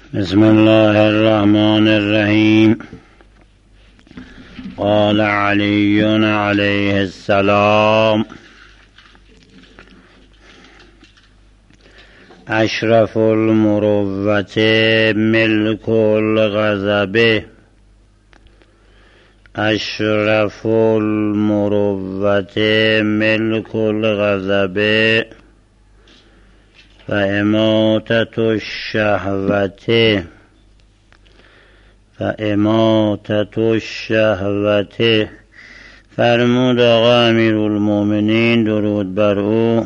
بسم الله الرحمن الرحیم. قال علی علیه السلام: اشرف المروت ملک الغضب. اشرف المروت ملک الغضب و اماتة الشهوة. فرمود آقا امیرالمومنین درود بر او: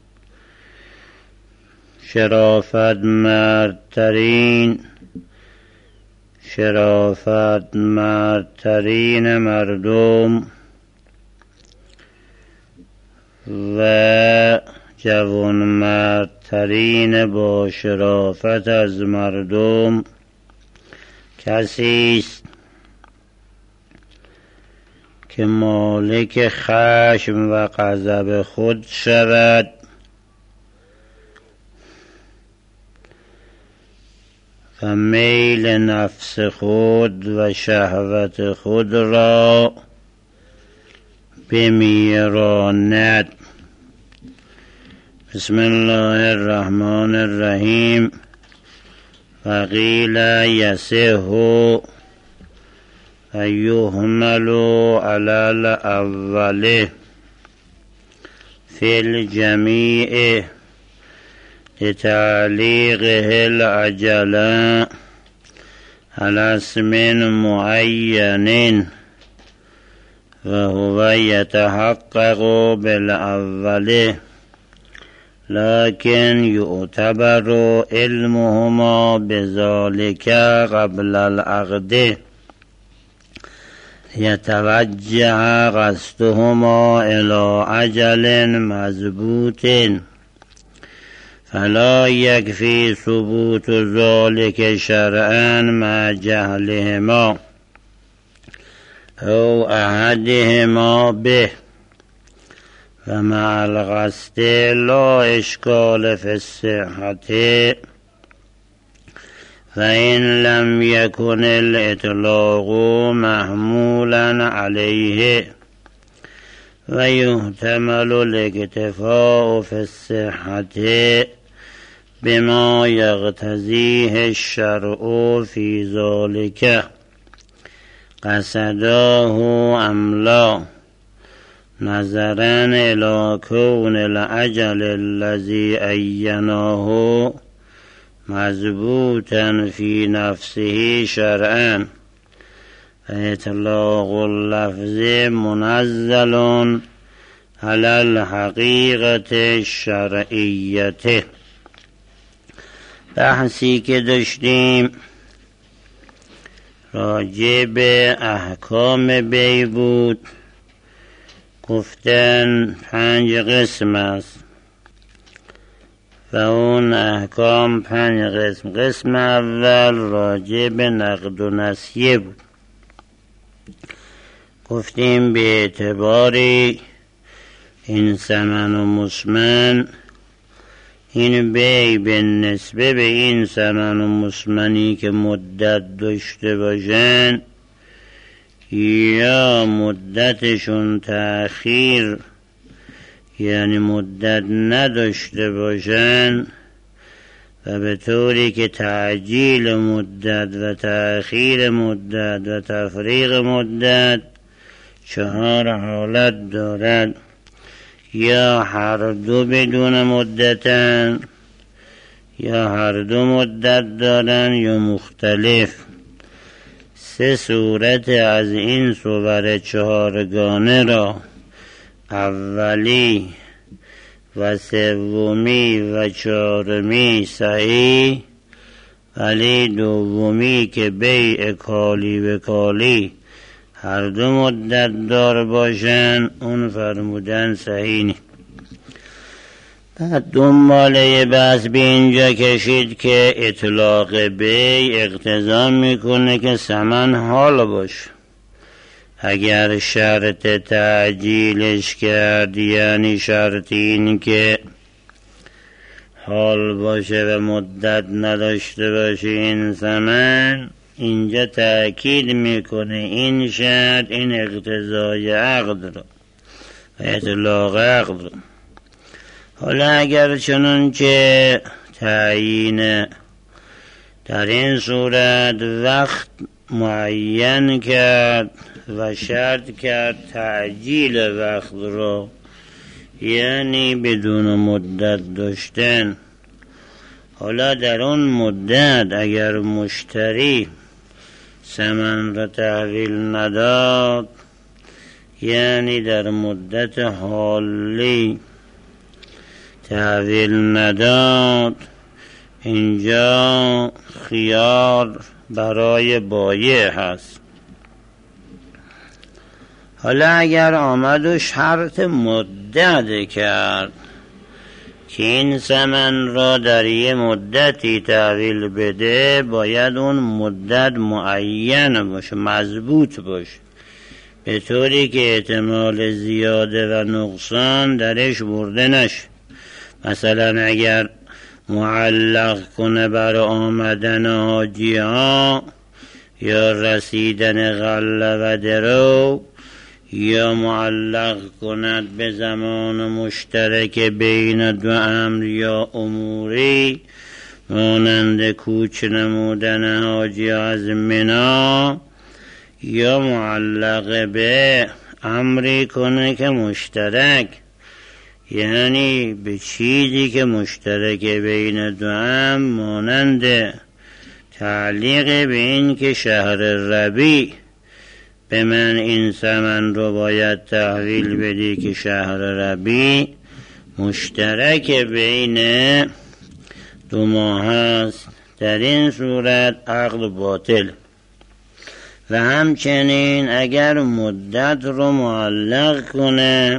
شرافت مردترین مردم و جوانمردترین با شرافت از مردم کسی است که مالک خشم و غضب خود شود و میل نفس خود و شهوت خود را بمیراند. بسم الله الرحمن الرحیم. وقیل یصح و یحمل علی الاول فی الجمیع لتعلیقه العجل علی اسم معین و هو یتحقق بالاول، لكن يعتبر علمهما بذلك قبل العقد يتوجه قصدهما إلى أجل مضبوط، فلا يكفي ثبوت ذلك شرعا مع جهلهما أو أحدهما به، ومع القصد لا إشكال في الصحة، فإن لم يكن الإطلاق محمولا عليه ويحتمل الاكتفاء في الصحة بما يقتضيه الشرع في ذلك قصداه أم لا، نظرا إلى كون الأجل الذي عينه مضبوطا في نفسه شرعا، فإطلاق اللفظ منزل على الحقيقة الشرعية. بحثی که داشتیم راجع به احکام بیع بود. گفتن 5 قسم است و اون احکام 5 قسم. قسم اول راجع به نقد و نسیه بود. گفتیم به اعتباری این ثمن و مسمن، این بیع به نسبه به این ثمن و مسمنی که مدت داشته باشن یا مدتشون تأخیر یعنی مدت نداشته باشن و به طوری که تعجیل مدت و تأخیر مدت و تفریق مدت 4 حالت دارد، یا هر دو بدون مدتن، یا هر دو مدت دارن، یا مختلف. 3 صورت از این صور 4گانه را اولی و سومی و 4می صحیح، ولی دومی که بیع کالی به کالی هر دو مدت دار باشن اون فرمودن صحیح نیست. بعد دنباله بحث به اینجا کشید که اطلاق بیع اقتضا میکنه که ثمن حال باشه. اگر شرط تعجیلش کرد یعنی شرط این که حال باشه و مدت نداشته باشه این زمان، اینجا تأکید میکنه این شرط این اقتضای عقد رو و اطلاق عقد رو. حالا اگر چنانچه تعیین در این صورت وقت معین کرد و شرط کرد تعجیل وقت رو، یعنی بدون مدت داشتن، حالا در اون مدت اگر مشتری ثمن را تحویل نداد، یعنی در مدت حالی تحویل نداد، اینجا خیار برای بایع هست. حالا اگر آمد و شرط مدت کرد که این ثمن را در یه مدتی تحویل بده، باید اون مدت معین باشه، مضبوط باشه، به طوری که احتمال زیاده و نقصان درش برده نشه. مثلا اگر معلق کنه بر آمدن حاجی ها یا رسیدن غله و درو، یا معلق کند به زمان مشترک بین دو امر یا اموری، مانند کوچ نمودن حاجی از منا، یا معلق به امری کنه که مشترک، یعنی به چیزی که مشترک بین دو امر، مانند تعلیق به این که شهر ربیع به من این ثمن رو باید تحویل بدی که شهر ربیع مشترک بین دو ماه است. در این صورت عقد باطل. و همچنین اگر مدت رو معلق کنه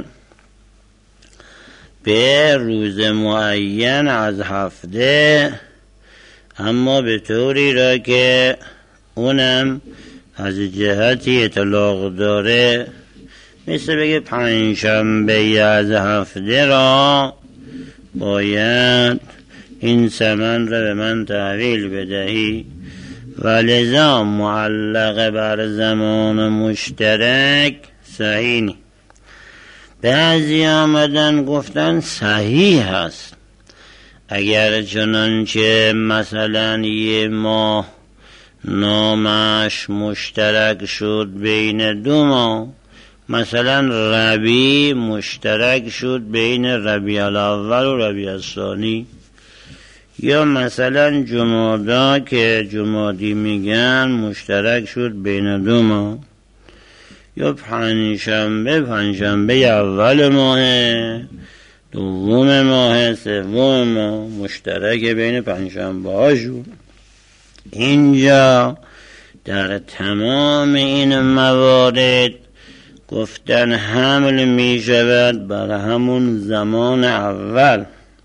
به روز معین از هفته، اما به طوری را که اونم از جهتی اطلاق داره، مثل بگه پنجشنبه از هفته را باید این ثمن را به من تحویل بدهی، و لذا معلق بر زمان مشترک صحیح نی. بعضی آمدن گفتن صحیح هست اگر چنانچه مثلا یه ماه نامش مشترک شد بین دو ماه، مثلا ربیع مشترک شد بین ربیع الاول و ربیع الثانی، یا مثلا جمادا که جمادی میگن مشترک شد بین دو ماه، یا پنجشنبه اول ماه، دوم ماه، سوم ماه مشترک بین پنجشنبه ها شد. اینجا در تمام این موارد گفتن حمل می شود بر همون زمان اول،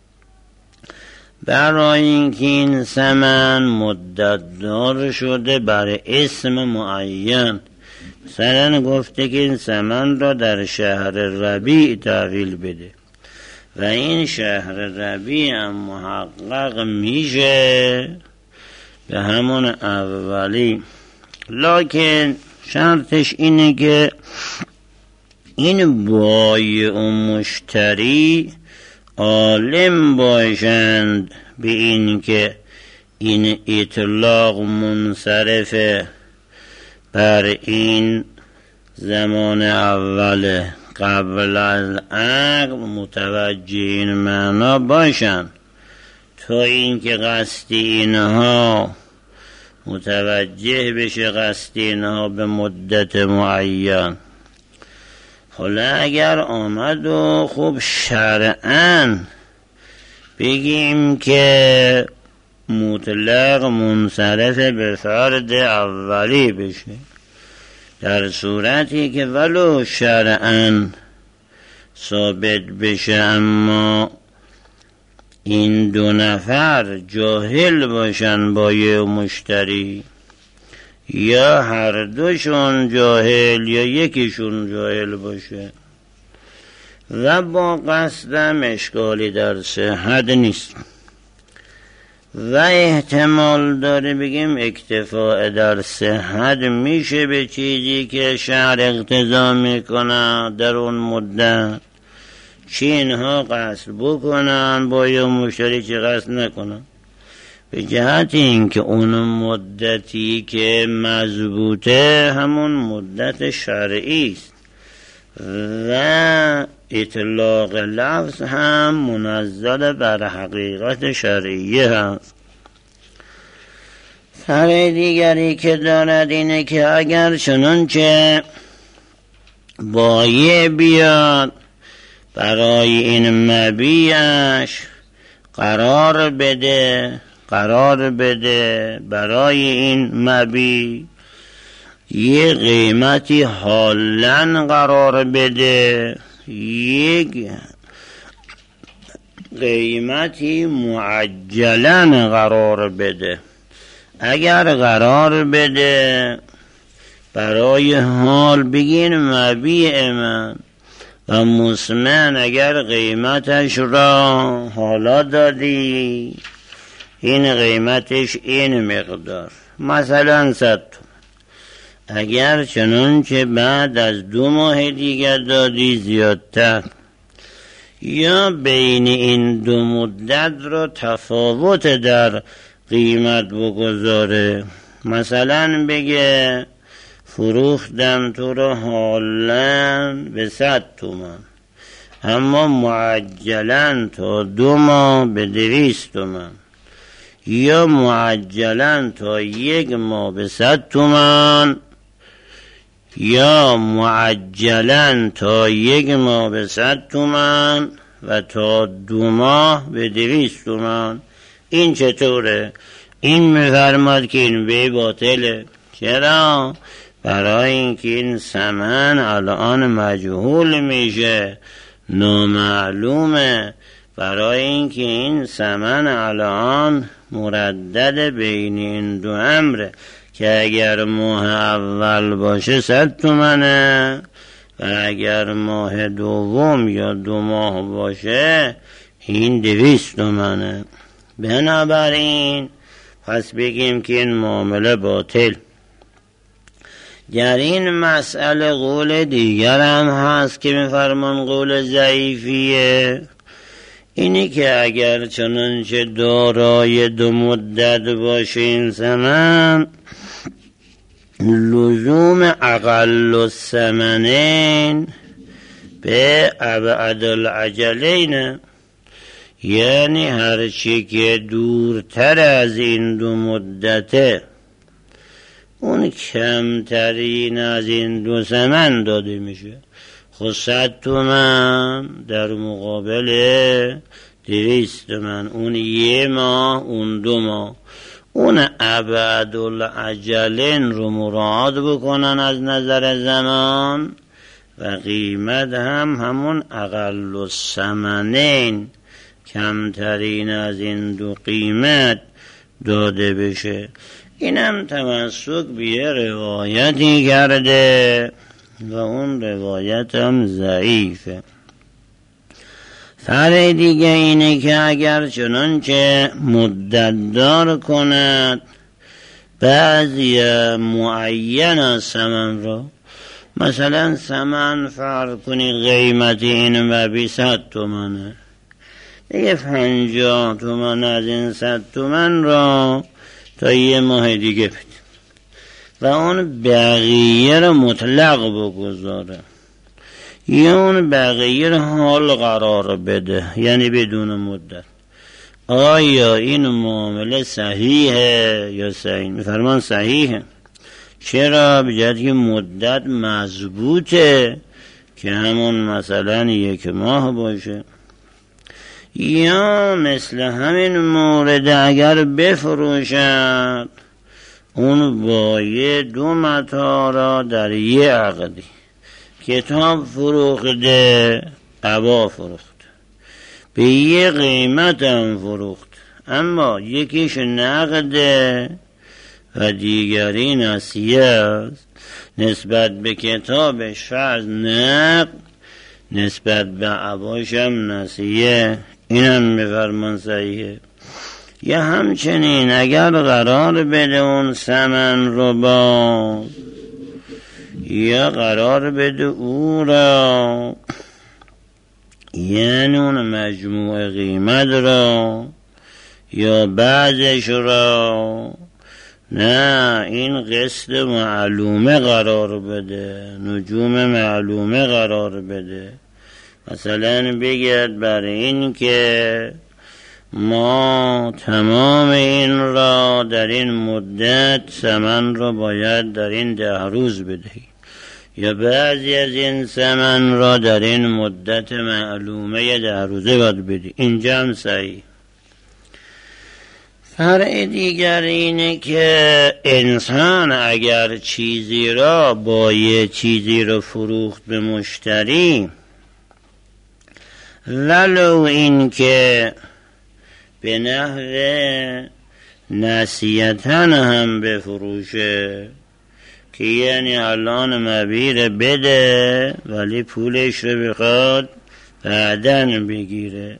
برای اینکه این ثمن مدت دار شده بر اسم معین. مثلا گفته که این ثمن را در شهر ربیع تحویل بده و این شهر ربیع هم محقق میشه به همون اولی، لکن شرطش اینه که این بایع و مشتری عالم باشند به این که این اطلاق منصرفه بر این زمان اول قبل از عقد، متوجه این معنا باشند تا اینکه قصد اینها متوجه بشه، قصد اینها به مدت معین. حالا اگر آمد و خب شرعاً بگیم که مطلق منصرف به فرد اولی بشه، در صورتی که ولو شرعاً ثابت بشه اما این دو نفر جاهل باشن بایع و مشتری، یا هر دوشون جاهل یا یکیشون جاهل باشه و با قصدم اشکالی در صحت نیست. و احتمال داره بگیم اکتفاء در صحت میشه به چیزی که شرع اقتضا میکنه در اون مدت، چی اینها قصد بکنن با یا مشتری چی قصد نکنن، به جهت اینکه اون مدتی که مضبوطه همون مدت شرعی است و اطلاق لفظ هم منزل بر حقیقت شرعیه هست. فرع دیگری که دارد اینه که اگر چنانچه بایع بیاد برای این مبیعش قرار بده برای این مبیع یه قیمتی حالا قرار بده، یک قیمتی معجلا قرار بده. اگر قرار بده برای حال بگین مبیع من و مسمن اگر قیمتش را حالا دادی این قیمتش این مقدار، مثلا 100 تومان. اگر چنانچه بعد از 2 ماه دیگر دادی زیادتر، یا بین این 2 مدت را تفاوت در قیمت بگذاره، مثلا بگه فروختم تو را حالا به 100 تومان اما معجلا تا 2 ماه به 200 تومان، یا معجلا تا 1 ماه به 100 تومان، یا معجلا تا 1 ماه به 100 تومان و تا 2 ماه به 200 تومان. این چطوره؟ این می‌فرماد که این بی باطله. چرا؟ برای اینکه این ثمن الان مجهول میشه، نامعلومه، برای اینکه این ثمن الان مردد بین این 2 امره که اگر ماه اول باشه 100 تومنه و اگر ماه دوم یا 2 ماه باشه این 200 تومنه. بنابراین پس بگیم که این معامله باطل. در این مسئله قول دیگر هم هست که می‌فرمان قول ضعیفیه، اینی که اگر چنانچه دارای 2 مدت باشه این ثمن، لزوم اقل الثمنین به ابعد الاجلین، یعنی هرچی که دورتر از این 2 مدته اون کمترین از این 2 ثمن داده میشه. خود 100 تومن در مقابل 200 تومن، اون 1 ماه اون 2 ماه، اون ابعد الاجلین رو مراعات بکنن از نظر زمان و قیمت هم همون اقل الثمنین کمترین از این 2 قیمت داده بشه. اینم تمسک به روایتی کرده و اون روایت هم ضعیفه. فرع دیگه اینه که اگر چنانچه مدت دار کند بعضی معین از ثمن را، مثلا ثمن فرض کنی قیمت این مبیع 100 تومنه، دیگه 50 تومن از این 100 تومن را تا 1 ماه دیگه بده و اون بقیه را مطلق بگذاره، یا اون بقیه را حال قرار بده یعنی بدون مدت. آیا این معامله صحیحه یا صحیح؟ میفرمان صحیحه. چرا؟ بجد که مدت مضبوطه که همون مثلا 1 ماه باشه. یا مثل همین مورد اگر بفروشد اون بایع 2 متاع را در 1 عقدی، کتاب فروخته، عبا فروخته، به 1 قیمت هم فروخت، اما یکیش نقده و دیگری نسیه است. نسبت به کتابش فرض نقد، نسبت به عباش هم نسیه. این هم میفرمان صحیحه. یا همچنین اگر قرار بده اون ثمن رو باز، یا قرار بده او را، یعنی اون مجموع قیمت را یا بعضش را، نه این قسط معلومه قرار بده، نجوم معلومه قرار بده. مثلا بگید برای این که ما تمام این را در این مدت ثمن را باید در این 10 روز بدهیم، یا بعضی از این ثمن را در این مدت معلومه 10 روزه باید بدهیم. اینجا هم صحیح. فرع دیگر اینه که انسان اگر چیزی را چیزی را فروخت به مشتری، ولو این که به نحو نصیحتن هم بفروشه، که یعنی الان مبیر بده ولی پولش رو بخواد بعدن بگیره،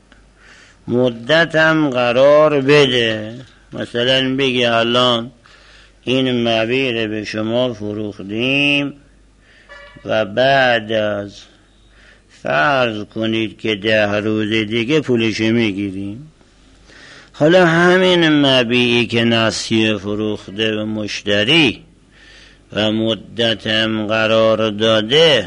مدت هم قرار بده، مثلا بگی الان این مبیر به شما فروختیم و بعد از فرض کنید که 10 روز دیگه پولش میگیریم. حالا همین مبیعی که نسیه فروخته به مشتری و مدت هم قرار داده،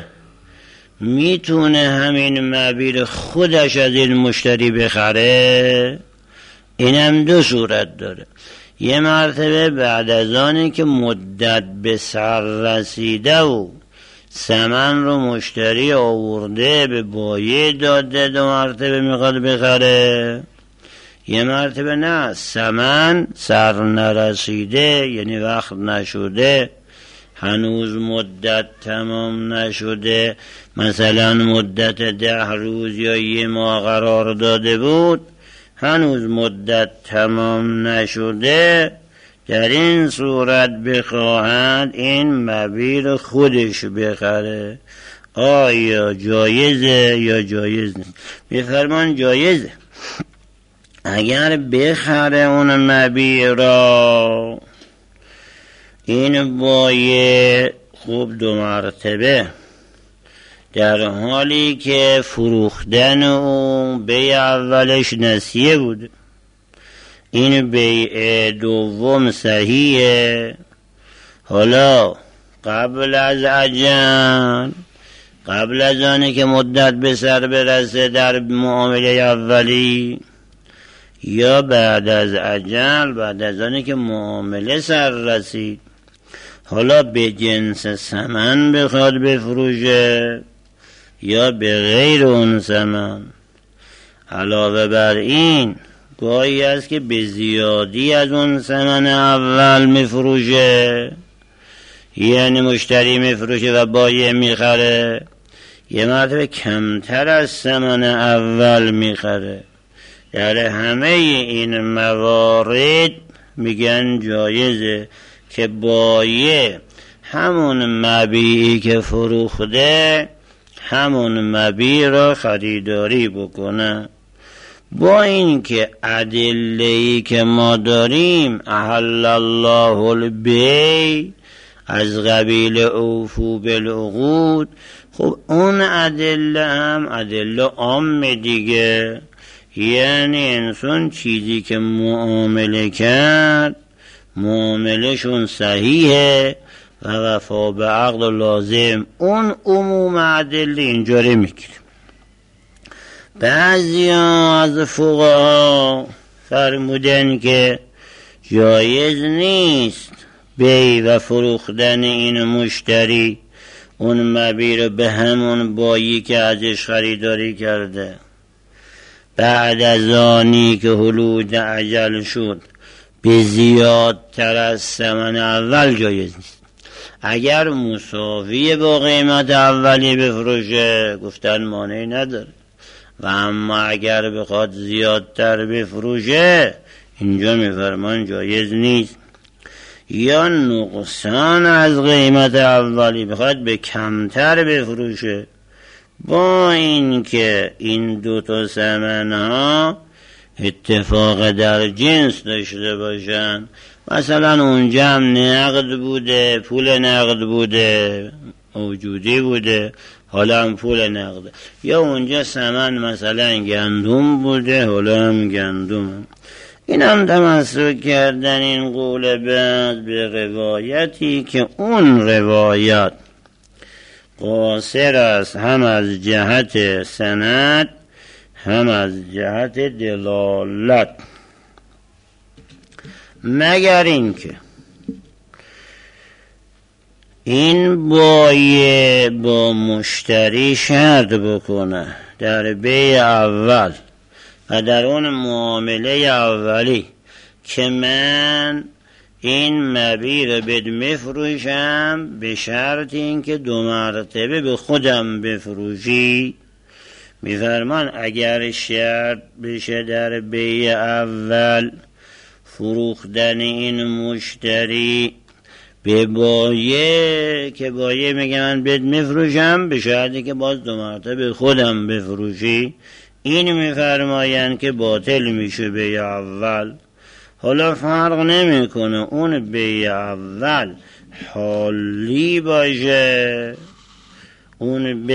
میتونه همین مبیر خودش از این مشتری بخره؟ این هم 2 صورت داره. یه مرتبه بعد از آنی که مدت به سر رسیده و ثمن رو مشتری آورده به بایع داده، 2 مرتبه میخواد بخره. یه مرتبه نه، ثمن سر نرسیده، یعنی وقت نشده، هنوز مدت تمام نشده، مثلا مدت 10 روز یا 1 ماه قرار داده بود، هنوز مدت تمام نشده، در این صورت بخواهد این مبیر خودش بخره. آیا جایزه یا جایز نیست؟ میفرمان جایزه. اگر بخره اون مبیر را، این بایع خوب 2 مرتبه در حالی که فروختن او بیع اولش نسیه بود، این بیع دوم صحیحه. حالا قبل از اجل، قبل از آنی که مدت به سر برسه در معامله اولی، یا بعد از اجل، بعد از آنی که معامله سر رسید، حالا به جنس ثمن بخواد بفروشه یا به غیر اون ثمن. علاوه بر این گاهی است که به زیادی از اون ثمن اول میفروشه، یعنی مشتری میفروشه و بایع میخره، یه مرتبه کمتر از ثمن اول میخره. در همه این موارد میگن جایزه که بایع همون مبیعی که فروخته همون مبیع را خریداری بکنه. با این که ادله‌ای که ما داریم، احل الله البیع، از قبیل اوفو بالعقود، خب اون ادله هم ادله عام دیگه، یعنی انسان چیزی که معامله کرد معاملهشون صحیحه و وفا به عقد لازم، اون عموم ادله اینجوری میگیره. بعضی از فقها فرمودن که جایز نیست بیع و فروختن این مشتری اون مبیع به همون بایی که ازش خریداری کرده بعد از آنی که حلول اجل شد به زیادتر از ثمن اول جایز نیست. اگر مساوی با قیمت اولی بفروشه گفتن مانعی نداره، و اما اگر بخواد زیادتر بفروشه اینجا میفرمان جایز نیست. یا نقصان از قیمت اولی بخواد به کمتر بفروشه، با این که این 2 ثمن ها اتفاق در جنس داشته باشن. مثلا اونجا هم نقد بوده، پول نقد بوده، موجودی بوده، حالا هم پول نقده. یا اونجا سمن مثلا گندم بوده، حالا هم گندم. این هم تمسک کردن این قول بعد به روایتی که اون روایت قاصر است، هم از جهت سند هم از جهت دلالت، مگر اینکه این بایع با مشتری شرط بکنه در بیع اول و در اون معامله اولی که من این مبیع رو بد مفروشم به شرط اینکه 2 مرتبه به خودم بفروشی. میفرمان اگر شرط بشه در بیع اول فروختن این مشتری به بایع که بایع میگه من بد مفروشم به شرطی که باز 2 مرتبه خودم بفروشی، این میفرماین که باطل میشه بیع اول. حالا فرق نمیکنه اون بیع اول حالی باشه، اون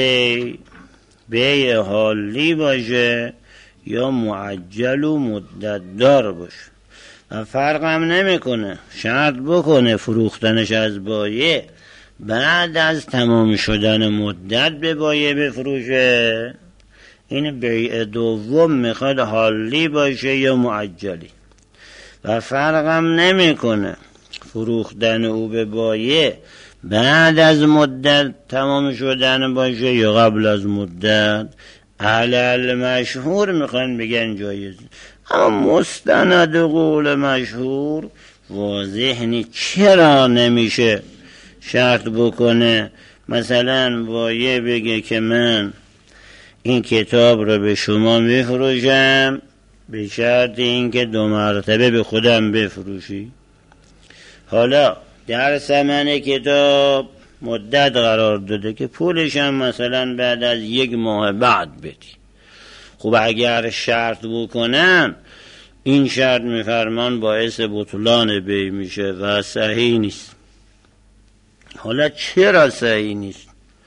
بیع حالی باشه یا معجل و مدت دار باشه، و فرق هم نمیکنه شرط بکنه فروختنش از بایع بعد از تمام شدن مدت به بایع بفروشه. این بیع دوم میخواد حالی باشه یا معجلی، و فرق هم نمیکنه فروختن او به بایع بعد از مدت تمام شدن باشه یا قبل از مدت. علل مشهور میخوان بگن جایز، اما مستند قول مشهور واضح نیست. چرا نمیشه شرط بکنه مثلا بایع بگه که من این کتاب رو به شما میفروشم به شرط اینکه 2 مرتبه به خودم بفروشی. حالا در ثمن کتاب مدت قرار داده که پولش هم مثلا بعد از 1 ماه بعد بدی. خب اگر شرط بکنن این شرط میفرمان باعث بطلان بیع میشه و صحیح نیست. حالا چرا صحیح نیست؟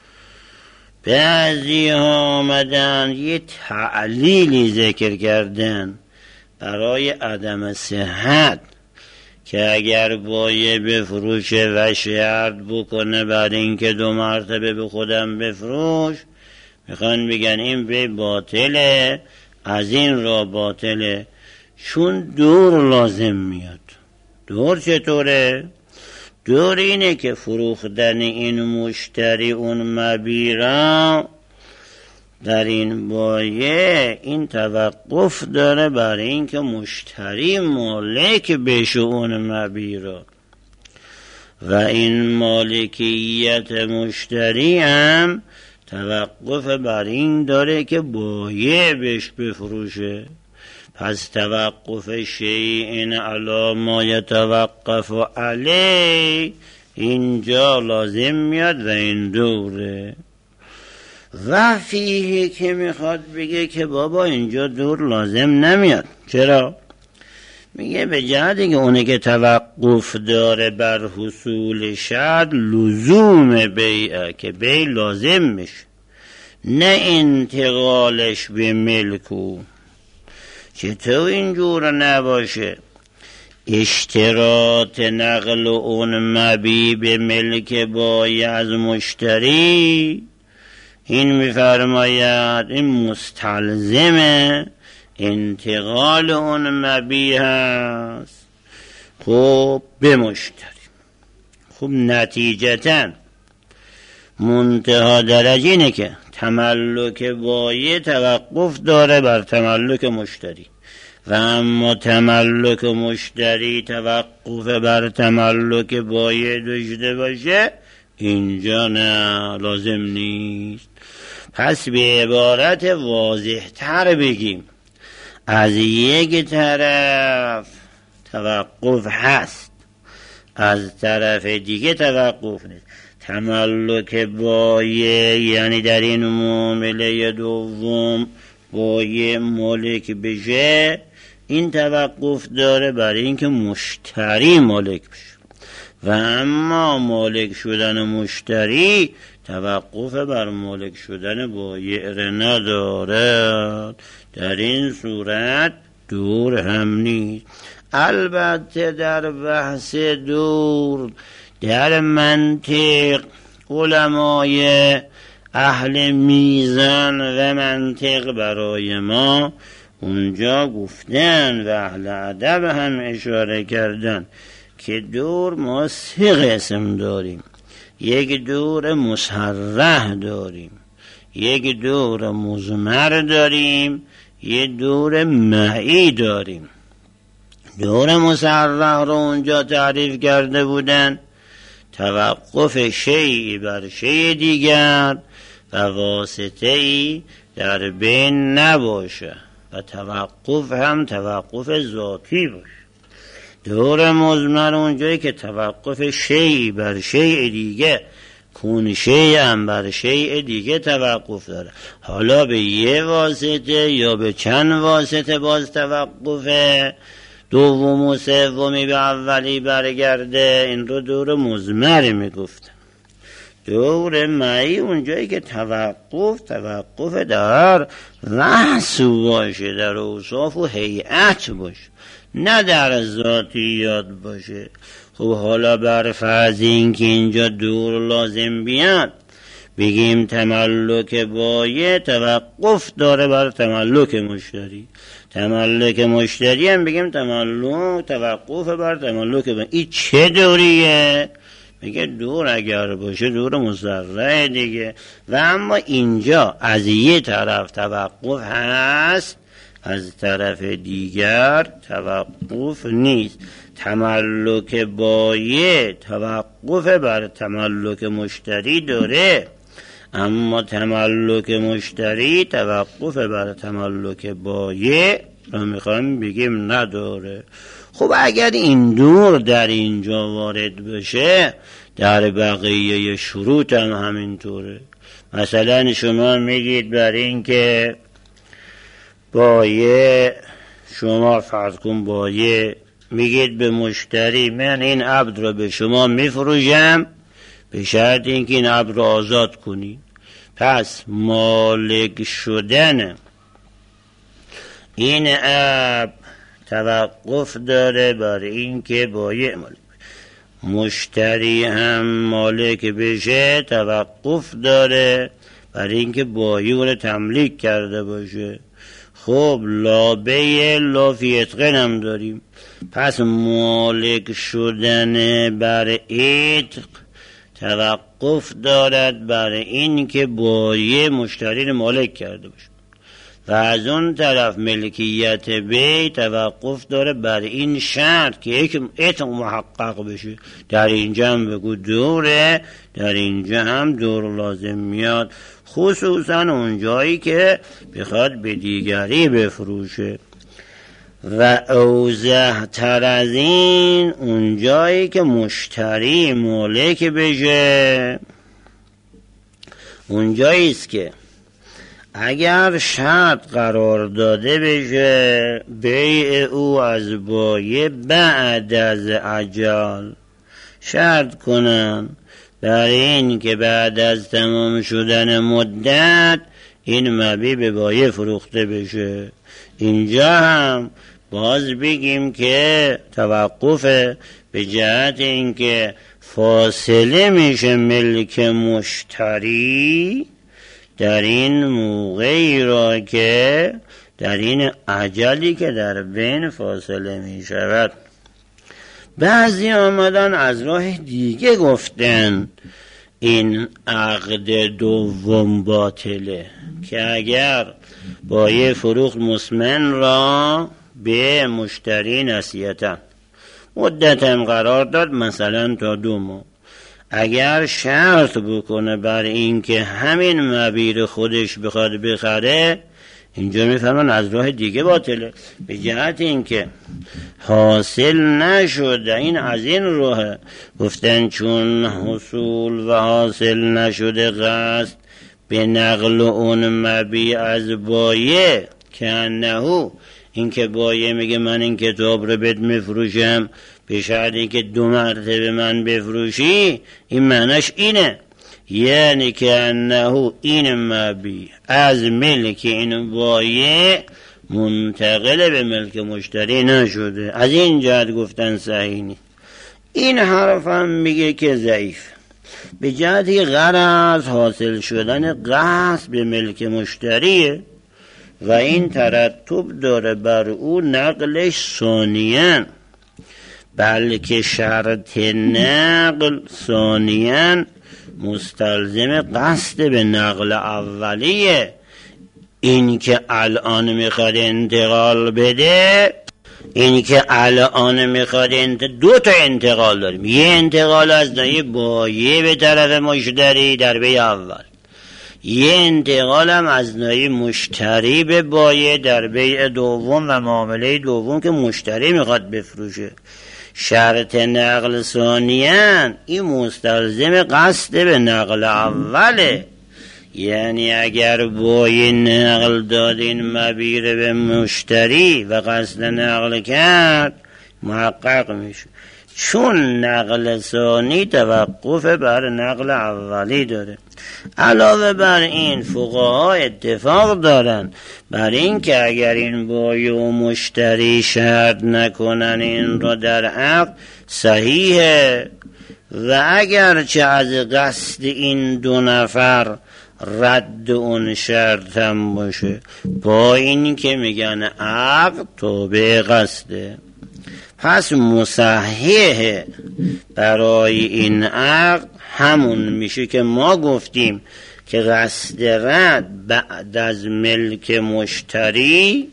بعضی ها آمدن یه تعلیلی ذکر کردن برای عدم صحت که اگر بایع بفروشه و شرط بکنه بعد اینکه 2 مرتبه به خودم بفروش، میخوان بگن این بیع باطله، از این را باطله، چون دور لازم میاد. دور چطوره؟ دور اینه که فروختن این مشتری اون مبیع در این بایع این توقف داره برای اینکه مشتری مالک بشه اون مبیع، و این مالکیت مشتری هم توقف بر این داره که بایع بهش بفروشه. پس توقف شیء علی ما یتوقف علیه اینجا لازم میاد و این دوره. و فیه که میخواد بگه که بابا اینجا دور لازم نمیاد. چرا؟ میگه به جهتی که اونه که توقف داره بر حصول شرط لزوم بیعه که بیع لازم میشه، نه انتقالش به ملکو. چطور اینجور نباشه؟ اشتراط نقل اون مبیع به ملک بایع از مشتری، این میفرماید این مستلزم انتقال اون مبیع هست خب به مشتری. خب نتیجتاً منتها درجه اینه که تملک بایع توقف داره بر تملک مشتری، و اما تملک مشتری توقف بر تملک بایع داشته باشه اینجا نه، لازم نیست. پس به عبارت واضح تر بگیم از یک طرف توقف هست، از طرف دیگه توقف نیست. تملک بایع یعنی در این معامله دوم بایع مالک بشه این توقف داره برای اینکه مشتری مالک بشه و اما مالک شدن مشتری توقف بر مالک شدن بایع ندارد. در این صورت دور هم نیست. البته در بحث دور در منطق علمای اهل میزان و منطق برای ما اونجا گفتن و اهل ادب هم اشاره کردن که دور ما 3 قسم داریم. یک دور مصرح داریم، یک دور مضمر داریم، یک دور معی داریم. دور مصرح رو اونجا تعریف کرده بودن توقف شیئی بر شیء دیگر و واسطه‌ای در بین نباشه و توقف هم توقف ذاتی باشه. دور مضمر اونجایی که توقف شیئی بر شیء دیگه کون شیء هم بر شیء دیگه توقف داره، حالا به یه واسطه یا به چند واسطه باز توقفه، دوم و سومی به اولی برگرده. این رو دور مضمر میگفتن. دور معی اونجایی که توقف در وصف باشه، در اوصاف و هیئت باشه، نه در ذاتیات باشه. خب حالا بر فرض این که اینجا دور لازم بیاد بگیم تملک بایع توقف داره بر تملک مشتری، تملک مشتری هم بگیم توقف بر تملک بایع. این چه دوریه؟ میگه دور اگر باشه دور مصرح دیگه. و اما اینجا از یه طرف توقف هست، از طرف دیگر توقف نیست. تملک بایع توقف بر تملک مشتری داره، اما تملک مشتری توقف بر تملک بایع رو میخوایم بگیم نداره. خب اگر این دور در اینجا وارد بشه در بقیه شروط هم همینطوره. مثلا شما میگید برای اینکه بایع، شما فرض کن بایع میگید به مشتری من این عبد رو به شما میفروشم به شرط اینکه این عبد رو آزاد کنی. پس مالک شدن این عبد توقف داره برای اینکه بایع مالک، مشتری هم مالک بشه توقف داره برای اینکه بایع رو تملیک کرده باشه. خب لا بیع لا فی اتقن هم داریم. پس مالک شدن بر عتق توقف دارد برای این که بایع مشتری رو مالک کرده باشه و از اون طرف ملکیت بیع توقف داره بر این شرط که یک عتق محقق بشه. در اینجا هم بگو دوره، در اینجا هم دور لازم میاد، خصوصا اونجایی که بخواد به دیگری بفروشه. و اوضح تر از این اونجایی که مشتری مالک بشه، اونجاییست که اگر شرط قرار داده بشه بیع او از بایع بعد از اجل، شرط کنن برای این که بعد از تمام شدن مدت این مبیع به بایع فروخته بشه، اینجا هم باز بگیم که توقف به جهت اینکه فاصله میشه ملک مشتری در این موقعی را که در این اجلی که در بین فاصله می شود. بعضی آمدن از راه دیگه گفتن این عقد دوم باطله، که اگر بایع فروخت مسمن را به مشتری نصیحتاً مدتم قرار داد مثلا تا 2 ماه، اگر شرط بکنه بر این که همین مبیع خودش بخواد بخره، اینجا میفهمن از راه دیگه باطله، به جهت این که حاصل نشده. این از این راه گفتن چون حصول و حاصل نشده قصد به نقل اون مبیع از بایع که انهو این که بایه میگه من این کتاب رو بهت میفروشم به شرطی که 2 مرتبه من بفروشی، این معناش اینه، یعنی که انه این مبیع از ملک این بایه منتقل به ملک مشتری نشده. از این جهت گفتن صحیح نیست. این حرف هم میگه که ضعیف، به جهتی غرض حاصل شدن قصد به ملک مشتریه و این ترتب داره بر او نقلش ثانیاً، بلکه شرط نقل ثانیاً مستلزم قصد به نقل اولیه. این که الان میخواد انتقال بده، این که الان میخواد 2 تا انتقال داریم، یه انتقال از ناحیه بایع به طرف مشتری در بیع اول، یه انتقال هم از ناحیه مشتری به بایع در بیع دوم و معامله دوم که مشتری میخواد بفروشه. شرط نقل ثانیاً این مستلزم قصد به نقل اوله، یعنی اگر بایع نقل داد این مبیع به مشتری و قصد نقل کرد محقق میشه، چون نقل ثانی توقف بر نقل اولی داره. علاوه بر این فقها اتفاق دارن بر این که اگر این بایع و مشتری شرط نکنن این رو در عقد صحیحه، و اگر چه از قصد این 2 نفر رد اون شرط هم باشه، با این که میگن عقد تابع قصده، پس مصحح برای این عقد همون میشه که ما گفتیم که قصد رد بعد از ملک مشتری.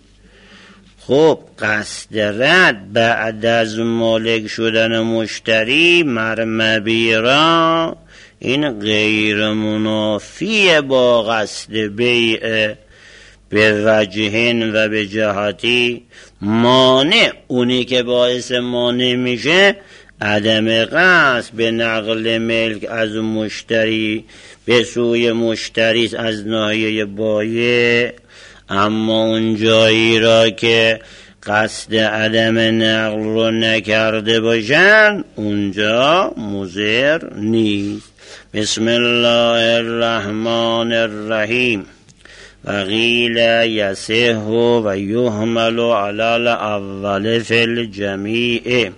خب قصد رد بعد از مالک شدن مشتری مرمبی را این غیر منافی با قصد بیع به وجهن و به جهتی مانع. اونی که باعث مانع میشه عدم قصد به نقل ملک از مشتری به سوی مشتری از ناحیه بایع، اما اون جایی را که قصد عدم نقل رو نکرده باشن اونجا مضر نیست. بسم الله الرحمن الرحیم. و قیل یصح و یحمل علی الاول فی الجمیع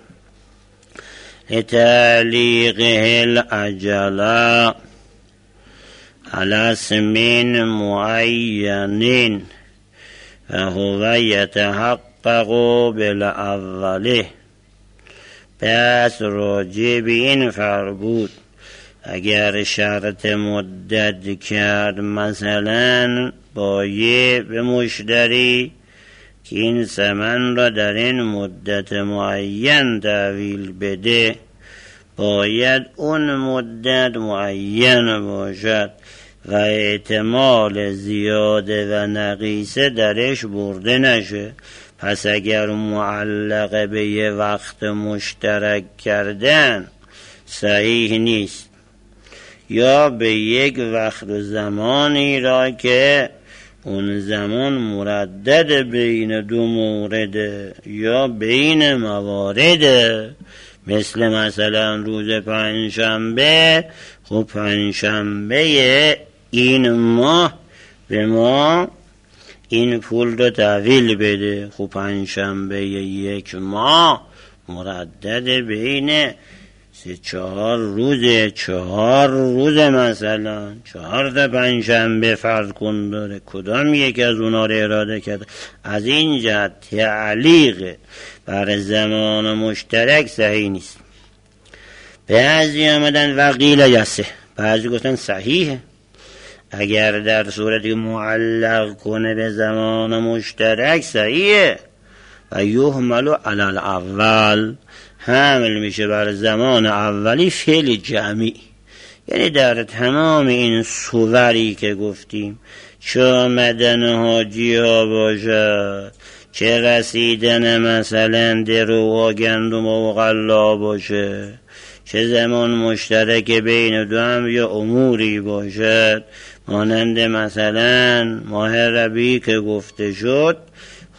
لتعلیقه الاجل علی اسم معین و هو یتحقق بالاول. پس راجع به این فرمود اگر شرط مدت کرد مثلا بایع به مشتری که این ثمن را در این مدت معین تحویل بده، باید اون مدت معین باشد و احتمال زیاده و نقیصه درش برده نشه. پس اگر معلق به یه وقت مشترک کردن صحیح نیست، یا به یک وقت و زمانی را که اون زمان مردد بین 2 مورد یا بین موارد، مثلا روز پنجشنبه، خب پنجشنبه این ماه به ما این پول رو تحویل بده، خب پنجشنبه 1 ماه مردد بین 3-4 روزه، 4 روزه، مثلا 4 تا پنجشنبه فرض کن داره، کدام یکی از اونا رو اراده کرده؟ از این جهت تعلیق بر زمان مشترک صحیح نیست. بعضی آمدن و قیل یصح، بعضی گفتن صحیحه اگر در صورتی معلق کنه به زمان مشترک صحیحه. و یحمل علی الاول، حمل میشه بر زمان اولی فعل جمعی، یعنی در تمام این صوری که گفتیم، چه آمدن حاجی ها باشد، چه رسیدن مثلا درو و گندم و غلا باشه، چه زمان مشترک بین 2 هم یا اموری باشد، مانند مثلا ماه ربیع که گفته شد،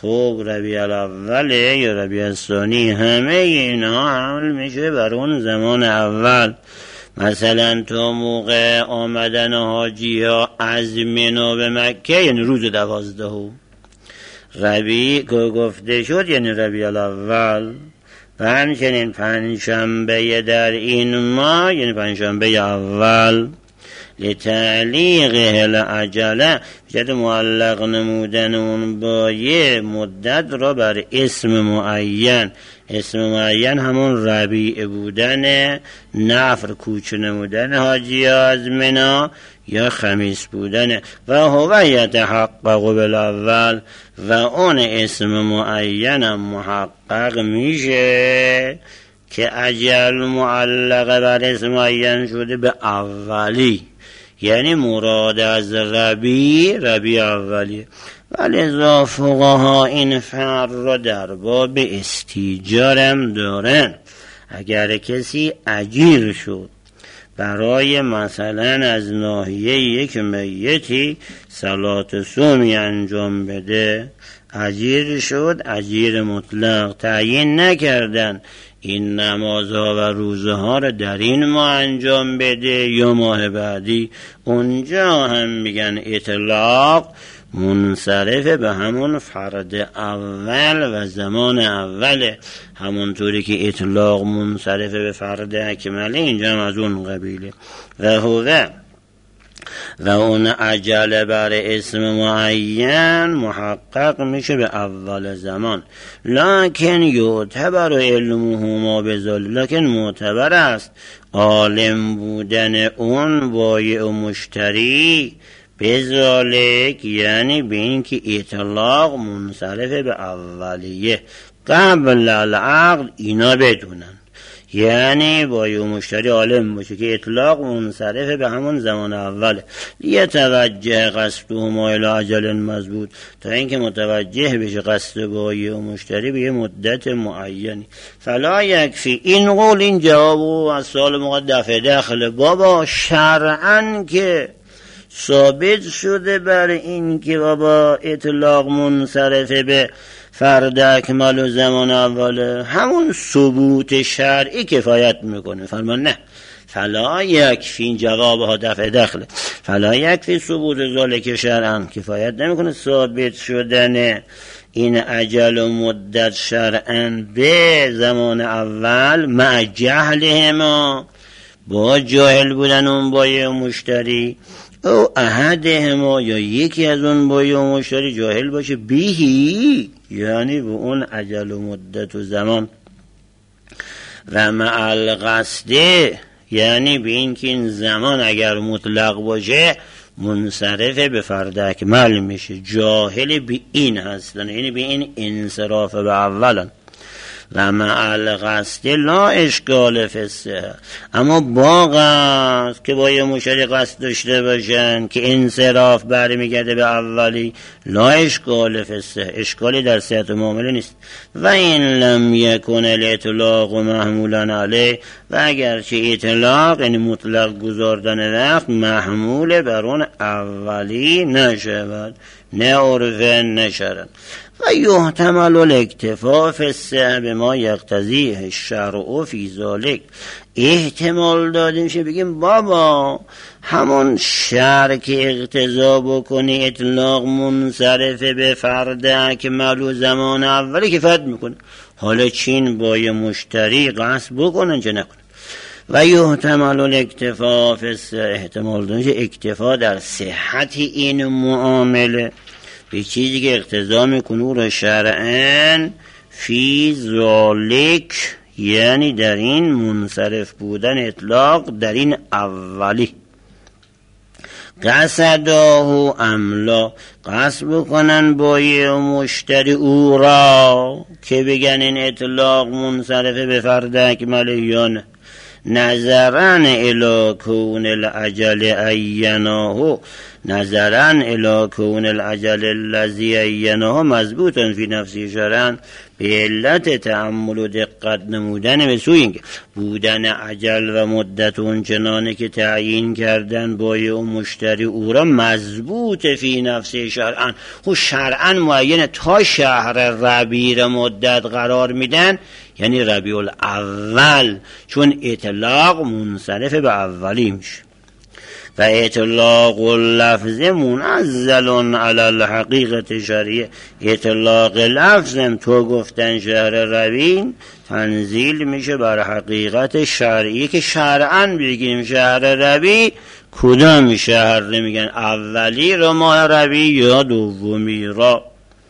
خب ربیع الاوله یا ربیع الثانی همه اینا حمل میشه بر اون زمان اول. مثلا تا موقع آمدن حاجی ها از منی به مکه یعنی روز 12 ربیع که گفته شد یعنی ربیع الاول. و همچنین پنجشنبه در این ماه یعنی پنجشنبه اول. لتعلیق العجله بجد معلق نمودن اون با یه مدت را بر اسم معین. اسم معین همون ربیع بودن، نفر کوچ نمودن حاجی از منی یا خمیس بودن. و هو یتحقق بالاول و اون اسم معین محقق میشه که اجل معلق بر اسم معین شده به اولی، یعنی مراد از ربیع اولیه. ولذا فقها این فرق را در باب استیجارم دارن. اگر کسی اجیر شد برای مثلا از ناحیه یک میتی صلات صومی انجام بده، اجیر شد، اجیر مطلق، تعیین نکردن این نمازها و روزها را در این ماه انجام بده یا ماه بعدی، اونجا هم میگن اطلاق منصرف به همون فرد اول و زمان اوله. همونطوری که اطلاق منصرف به فرد اکمله اینجا هم از اون قبیله. و اون عجله بر اسم معین محقق میشه به اول زمان. لکن یعتبر علمهما بذلک، لکن معتبر است عالم بودن اون بایع و مشتری بذلک، یعنی به این که اطلاق منصرف به اولیه قبل العقد اینا بدونن. یعنی بایع و مشتری عالم باشه که اطلاق منصرف به همون زمان اوله. لیتوجه قصدهما الی اجل مضبوط، تا اینکه متوجه بشه قصد بایع و مشتری به یه مدت معینی. فلا یکفی، این قول این جواب از سوال مقدفه داخل بابا شرعاً که ثابت شده بر این که بابا اطلاق منصرف به فرد اکمل و زمان اوله، همون ثبوت شرعی کفایت میکنه. فرمان نه، فلا یکفی، این جواب ها دفع داخله، فلا یکفی ثبوت ذالک شرعا، کفایت نمیکنه ثابت شدن این اجل و مدت شرعا به زمان اول مع جهلهما، با جاهل بودن اون بایع و مشتری، او احدهما یا یکی از اون بایع و مشتری جاهل باشه بیهی، یعنی به اون اجل و مدت و زمان. و مع القصده، یعنی به این که این زمان اگر مطلق باشه منصرف به فرد اکمل میشه، جاهل به این هستن، یعنی به این انصراف به اولن. و مع القصد لا اشکال فی الصحة، اما باغ است که با یه مشتری قصد داشته باشن که انصراف برمیگرده به اولی، لا اشکال فی الصحة، اشکالی در صحت معامله نیست. و این لم یکن الاطلاق محمولا علیه، و اگرچه اطلاق یعنی مطلق گذاردن وقت محمول بر اون اولی نشود، نه عرفه نشرد. و یحتمل الاکتفاء فی الصحة بما یقتضیه الشرع فی ذلک، احتمال داده میشه بگیم بابا همون شرع که اقتضا بکنه اطلاق منصرف به فرد اکمل و زمان اولی کفایت میکنه، حالا چین با یه مشتری قصد بکنن چه نکنن. و یحتمل الاکتفاء فی الصحة، احتمال داده میشه اکتفا در صحت این معامله به چیزی که اقتضا میکنه او را شرعاً فی ذالک، یعنی در این منصرف بودن اطلاق در این اولی. قصداه املا، قصد بکنن بایع و مشتری او را که بگن این اطلاق منصرف به فرد اکمل یا نه. نظرا الی کون العجل عیناه، نظرا الی کون العجل الذی عیناه مضبوط فی نفسی شرعا، به علت تأمل و دقت نمودن به سوی اینکه بودن عجل و مدت اون چنانه که تعیین کردن بایع و مشتری او را مضبوط فی نفسی شرعا، خود شرعا معینه تا شهر ربیع مدت قرار میدن، یعنی ربیع الاول، چون اطلاق منصرف به اولی میشه و اطلاق اللفظ منزل علی الحقیقت شرعیه. اطلاق لفظم تو گفتن شهر ربیع تنزیل میشه بر حقیقت شرعی که شرعاً بگیم شهر ربیع کدام شهر میگن، اولی را ماه ربیع یا دومی را.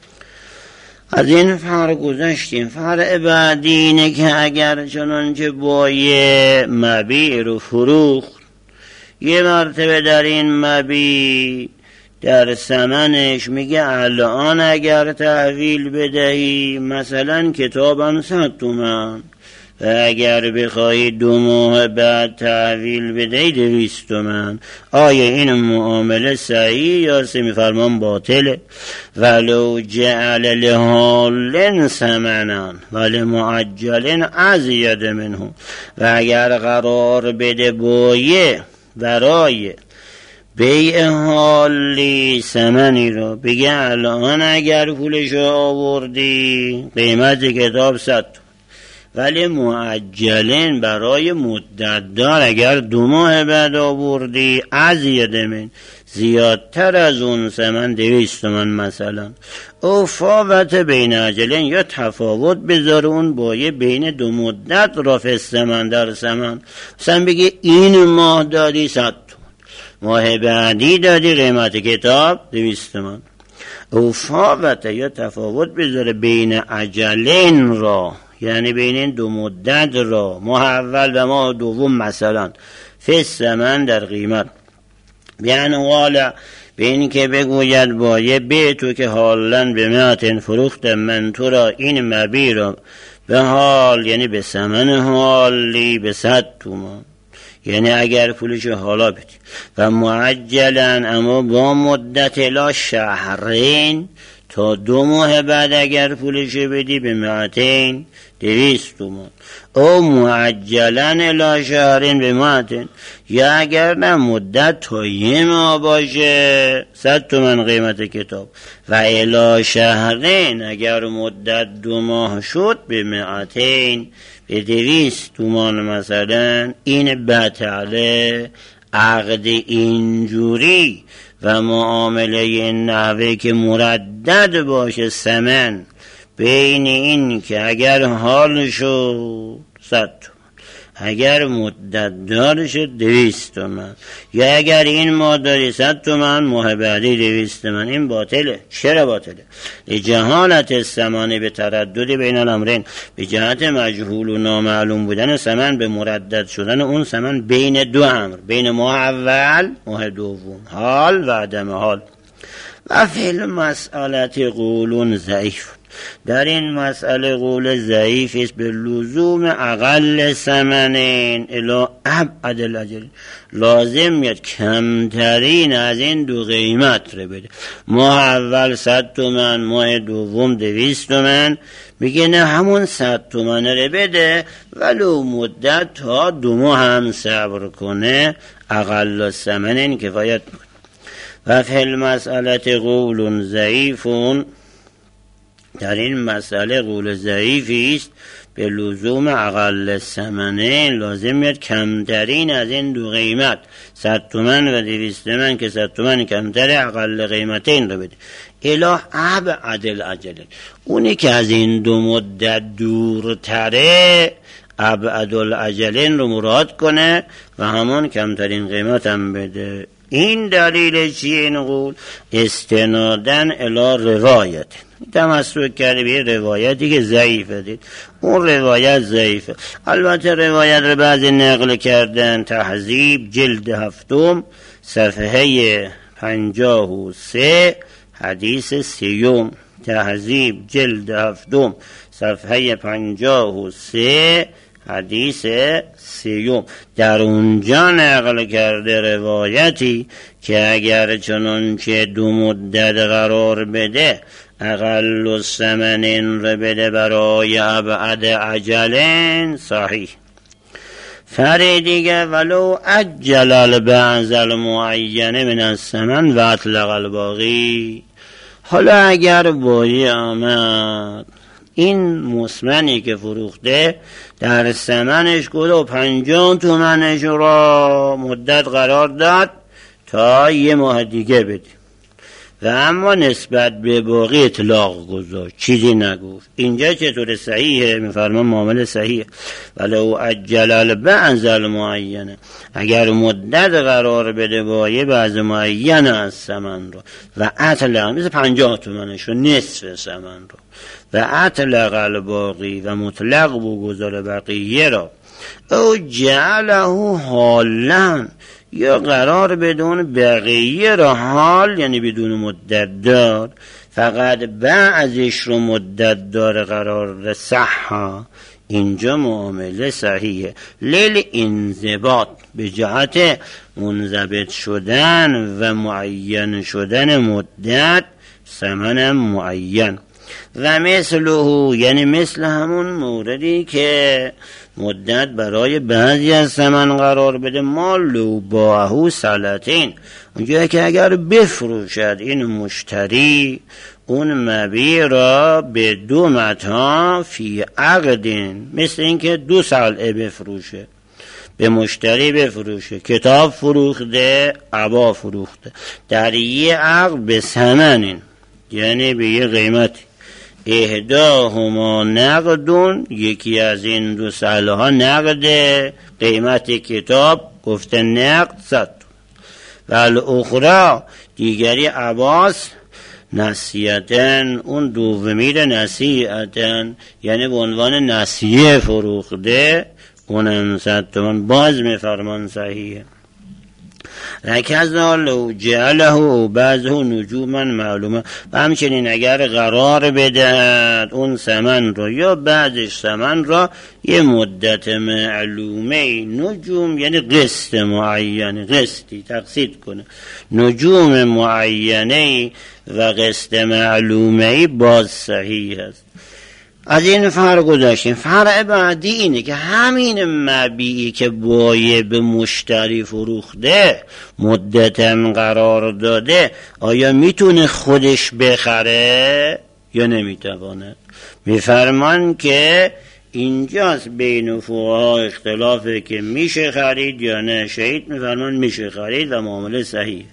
از این فرق گذاشتیم. فرق بعدی اینه که اگر چنانچه بایع مبیع رو فروخت، یه مرتبه در این مبیع در ثمنش میگه الان اگر تحویل بدهی مثلا کتابم 100 تومن و اگر بخواهی 2 ماه بعد تحویل بدهی 200 تومن، آیا این معامله صحیح یا سمیفرمان باطله؟ ولو جعل لحال ثمنا ولمعجل ازید منه، و اگر قرار بده بایع برای بیع حالی ثمنی رو بگه الان اگر پولش آوردی قیمت کتاب 100، ولی معجلن برای مدت دار اگر 2 ماه بعد آوردی ازید من زیادتر از اون ثمن 200 تومن مثلا، او فاوت بین اجلن، یا تفاوت بذاره اون بایه بین 2 مدت رفع ثمن در ثمن، مثلا بگی این ماه دادی 100 تومن، ماه بعدی دادی قیمت کتاب 200 تومن. او فاوت یا تفاوت بذاره بین اجلن را، یعنی بین این 2 مدت را، ماه اول و ماه دوم مثلا، فی ثمن در قیمت، بیان والا به این که بگوید بایه به تو که حالا به مئت فروخت من تو را این مبیع را به حال، یعنی به ثمن حالی به 100 تومان، یعنی اگر پولش حالا بدی، و معجلا اما با مدت الی شهرین تا 2 ماه بعد اگر پولش بدی به 200 تومان، او معجلا الی شهرین به 200، یا اگر نه مدت تا 1 ماه باشه 100 تومان قیمت کتاب، و الی شهرین اگر مدت 2 ماه شد به 200 به 200 تومان مثلا، این بطله عقد اینجوری و معامله این نحوه که مردد باشه ثمن بین این که اگر حال شد 100 تومن، اگر مدت دار شد 200 تومن، یا اگر این ماه داری 100 تومن ماه بعدی 200 تومن، این باطله. چرا باطله؟ جهالت الثمن به تردد بین الامرین، به جهت مجهول و نامعلوم بودن ثمن به مردد شدن اون ثمن بین 2 امر، بین ماه اول ماه دوم، حال و عدم حال. و فی المسئلت قول ضعیف، در این مسئله قول ضعیف است به لزوم اقل ثمنین الی ابعد الاجل، لازم میاد کمترین از این 2 قیمت رو بده. ماه اول 100 تومن، ماه دوم 200 تومن، میگه نه همون 100 تومن رو بده ولو مدت تا 2 ماه هم صبر کنه، اقل ثمنین کفایت میکنه. و فی المسئله قول ضعیفون، در این مسئله قول ضعیفی است به لزوم اقل ثمنین، لازم میاد کمترین از این 2 قیمت 100 تومن و 200 تومن که 100 تومن کمتر اقل قیمتین رو بده الی ابعد الاجل، اونی که از این 2 مدت دورتره ابعد الاجلین رو مراد کنه و همون کمترین قیمت هم بده. این دلیل چیه این قول؟ استنادن الی روایت، تمسک کرده به روایتی که ضعیفه، دید اون روایت ضعیفه. البته روایت رو بعضی نقل کردن، تهذیب جلد 7 صفحه 53 حدیث 3، تهذیب جلد 7 صفحه 53 حدیث سیوم در اونجا نقل کرده روایتی که اگر چنانچه 2 مدت قرار بده اقل الثمنین رو بده برای ابعد اجلین صحیح. فری دیگه ولو اجل البعض المعین من الثمن و اطلق الباقی. حالا اگر بایی آمد این مسمنی که فروخته در ثمنش گفت 50 تومنش را مدت قرار داد تا 1 ماه دیگه بده و اما نسبت به باقی اطلاق گذاشت، چیزی نگفت. اینجا چطور صحیحه؟ میفرمان معامله صحیحه. ولو اجل البعض المعین، اگر مدت قرار بده با یه بعض معین از ثمن رو و اطلق مثل 50 تومنش رو نصف ثمن رو و اطلق الباقی و مطلق بگذار بقیه را او جعله حالا یا قرار بدون بقیه را حال یعنی بدون مدت دار فقط بعضش رو مدت دار قرار صحا، اینجا معامله صحیحه. لیل انضباط به جهت منضبط شدن و معین شدن مدت ثمن معین و مثله یعنی مثل همون موردی که مدت برای بعضی از ثمن قرار بده مال لو باهو سلطین، اونجایی که اگر بفروشد این مشتری اون مبیع را به 2 متاع فی عقدین، مثل اینکه 2 سلعه بفروشه به مشتری بفروشه، کتاب فروخته عبا فروخته در یه عقد به ثمنین یعنی به یه قیمتی احداهما نقدون، یکی از این 2 سلعه ها نقده، قیمت کتاب گفته نقد 100 و الاخرى دیگری عباس نسیتن، اون دومی را نسیتن یعنی به عنوان نسیه فروخته اونم 100 تومان. باز میفرمان صحیحه. لکذا لو جعله و بعضه نجوما معلومه، و همچنین اگر قرار بدهد اون ثمن را یا بعضش ثمن را یه مدت معلومه، نجوم یعنی قسط معین، قسطی تقسیط کنه، نجوم معینه و قسط معلومه باز صحیح است. از این فرق گذاشتیم. فرع بعدی اینه که همین مبیعی که بایع به مشتری فروخته مدتم قرار داده آیا میتونه خودش بخره یا نمیتوانه؟ میفرمان که اینجاست بین فقها اختلافه که میشه خرید یا نه. شهید میفرمان میشه خرید و معامله صحیح.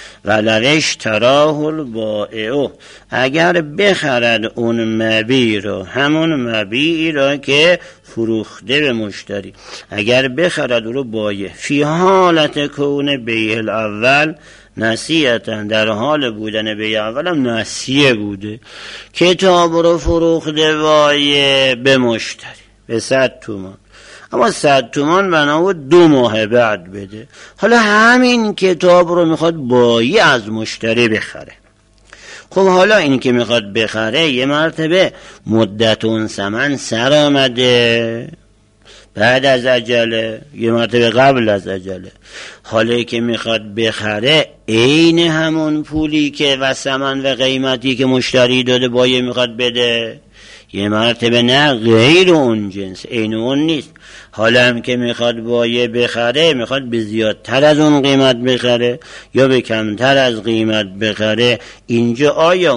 ولوش تراه البائع، اگر بخرد اون مبیع رو، همون مبیعی را که فروخته به مشتری، اگر بخرد رو بایع فی حالت کون بیع الاول نسیتن، در حال بودن بیع اول هم نسیه بوده، کتاب رو فروخته بایع به مشتری به 100 تومان، اما 100 تومان بنابود 2 ماه بعد بده. حالا همین کتاب رو میخواد بایع از مشتری بخره. خب حالا این که میخواد بخره یه مرتبه مدت اون ثمن سر آمده بعد از عجله، یه مرتبه قبل از عجله. حالا که میخواد بخره عین همون پولی که و ثمن و قیمتی که مشتری داده بایع میخواد بده، یه مرتبه نه غیر اون جنس، عین اون نیست. حالا هم که میخواد بایع بخره میخواد به زیادتر از اون قیمت بخره یا به کمتر از قیمت بخره. اینجا آیا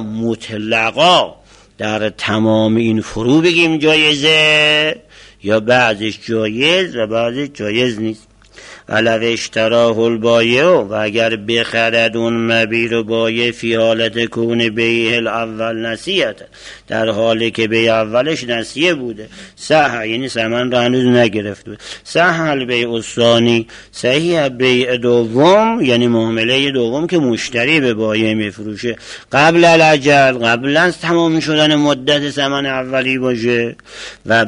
مطلقا در تمام این فرو بگیم جایزه یا بعضش جایز و بعضش جایز نیست؟ ولو اشتراه البایع، و اگر بخرد اون مبیع رو بایع فی حالت کون بیع الاول نسیت، در حالی که بیع اولش نسیه بوده، صح یعنی ثمن رو هنوز نگرفت بود، صح البیع الثانی، صحیح بیع دوم یعنی معامله دوم که مشتری به بایع میفروشه قبل الاجل، قبل از تمام شدن مدت ثمن اولی باشه و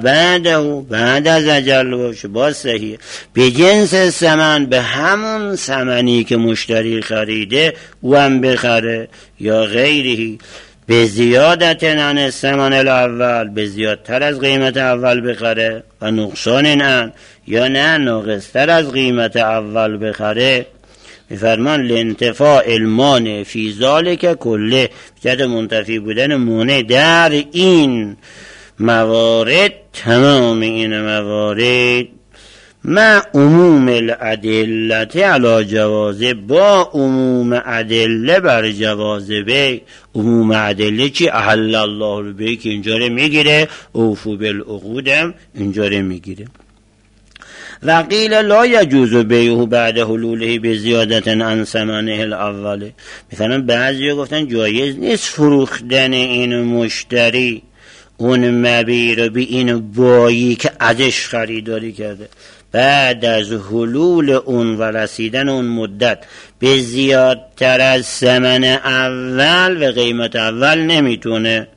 بعد از اجل باشه، باز صحیح. به جنس ثمن، به همون ثمنی که مشتری خریده او هم بخره یا غیری. به زیادت عن الثمن الاول، به زیادتر از قیمت اول بخره، و نقصان عن، یا نه ناقصتر از قیمت اول بخره. میفرمان لانتفاع المانع فی ذالک کله، جد منتفی بودن مانع در این موارد، تمام این موارد، مع عموم الادله علی جوازه، با عموم ادله بر جوازه. به عموم ادله چی؟ احل الله به، که اینجا رو میگیره، اوفو بالعقود هم اینجا رو میگیره. و قیل لا یجوز بیعه بعد حلوله به زیادت عن ثمنه الاول. مثلا بعضیا گفتن جایز نیست فروختن این مشتری اون مبیع رو به این بایی که ازش خریداری کرده بعد از حلول اون و رسیدن اون مدت به زیادتر از ثمن اول و قیمت اول نمیتونه